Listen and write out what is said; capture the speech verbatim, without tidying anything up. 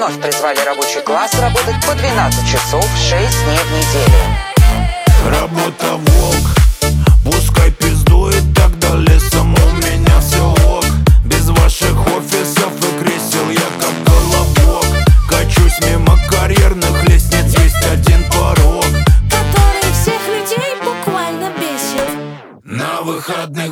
вновь призвали рабочий класс работать по двенадцать часов шесть дней в неделю. Работа волк, пускай пиздует, тогда лесом у меня все ок. Без ваших офисов и кресел я как колобок. Качусь мимо карьерных лестниц, есть один порог, который всех людей буквально бесит. на выходных